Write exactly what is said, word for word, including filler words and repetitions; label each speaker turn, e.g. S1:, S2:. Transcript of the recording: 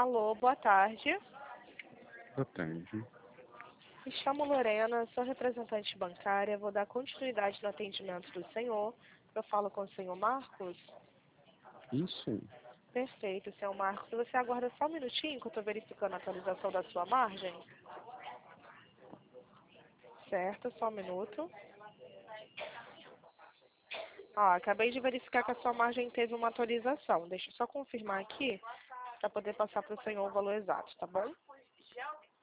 S1: Alô, boa tarde.
S2: Boa tarde.
S1: Me chamo Lorena, sou representante bancária. Vou dar continuidade no atendimento do senhor. Eu falo com o senhor Marcos?
S2: Isso.
S1: Perfeito, senhor Marcos. Você aguarda só um minutinho que eu estou verificando a atualização da sua margem? Certo, só um minuto. Ó, acabei de verificar que a sua margem teve uma atualização. Deixa eu só confirmar aqui para poder passar para o senhor o valor exato, tá bom?